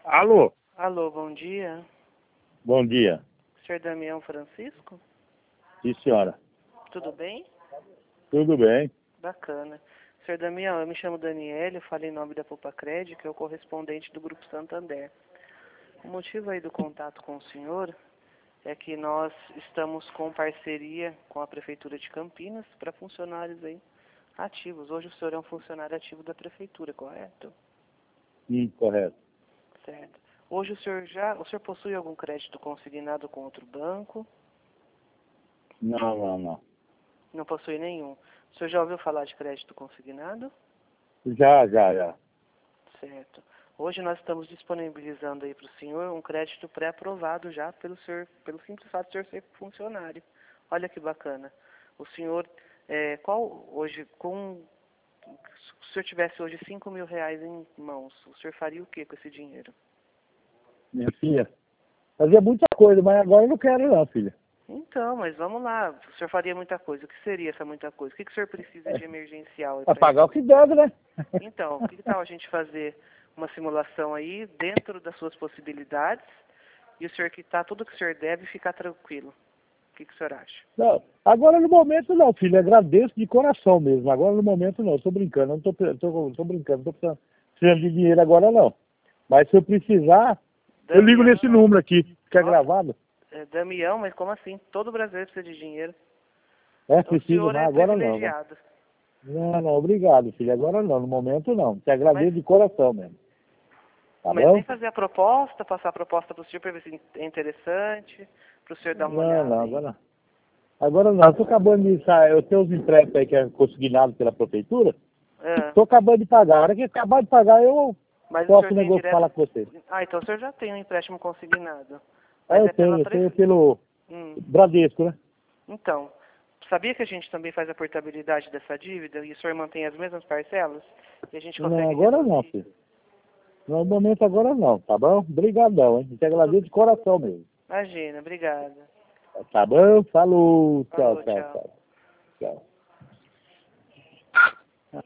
Alô, Alô, bom dia. bom dia. Senhor Damião Francisco? Sim, senhora. Tudo bem? Tudo bem? Bacana. Senhor Damião, eu me chamo Daniele, eu falo em nome da Popacred, que é o correspondente do Grupo Santander. O motivo aí do contato com o senhor é que nós estamos com parceria com a Prefeitura de Campinas para funcionários aí ativos. Hoje o senhor é um funcionário ativo da Prefeitura, correto? Correto. Certo. Hoje o senhor possui algum crédito consignado com outro banco? Não. Não possui nenhum. O senhor já ouviu falar de crédito consignado? Já. Certo. Hoje nós estamos disponibilizando aí para o senhor um crédito pré-aprovado já pelo senhor, pelo simples fato de o senhor ser funcionário. Olha que bacana. O senhor, se o senhor tivesse hoje R$ 5.000 em mãos, o senhor faria o que com esse dinheiro? Minha filha, fazia muita coisa, mas agora eu não quero não, filha. Então, mas vamos lá. O senhor faria muita coisa. O que seria essa muita coisa? O que o senhor precisa de emergencial aí Pra para pagar o isso? que deve, né? Então, que tal a gente fazer uma simulação aí dentro das suas possibilidades e o senhor quitar tudo que o senhor deve ficar tranquilo? O que o senhor acha? Não, agora no momento não, filha. Agradeço de coração mesmo. Agora no momento não, tô brincando. Não tô brincando, não tô precisando de dinheiro agora não. Mas se eu precisar, eu ligo nesse Damião, número aqui, que é nossa, gravado. Damião, mas como assim? Todo brasileiro precisa de dinheiro. É, Então o preciso, senhor mas é agora não. privilegiado. Não, obrigado, filha. Agora não, no momento não. Te Mas, agradeço de coração mesmo. Tá mas nem bom? fazer a proposta, passar a proposta para o senhor para ver se é interessante, para o senhor dar uma olhada Não, aí. agora não. Agora não, estou acabando de sair, eu tenho os empréstimos aí que é consignado pela prefeitura, Ah, estou acabando de pagar. A hora que acabar de pagar, eu mas o posso senhor tem falar direto. com você. Ah, então o senhor já tem um empréstimo consignado. Aí Mas eu é pela tenho, prefeitura. pelo Bradesco, né? Então, sabia que a gente também faz a portabilidade dessa dívida e o senhor mantém as mesmas parcelas? E a gente Não, consegue agora não, reduzir? filho. No momento agora não, tá bom? Obrigadão, hein? Te agradeço de coração mesmo. Imagina, obrigada. Tá bom? Falou, tchau, Falou, tchau, tchau. tchau. Tchau.